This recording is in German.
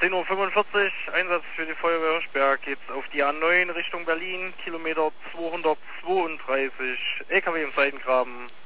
10:45 Uhr, Einsatz für die Feuerwehr Hirschberg, jetzt auf die A9 Richtung Berlin, Kilometer 232, LKW im Seitengraben.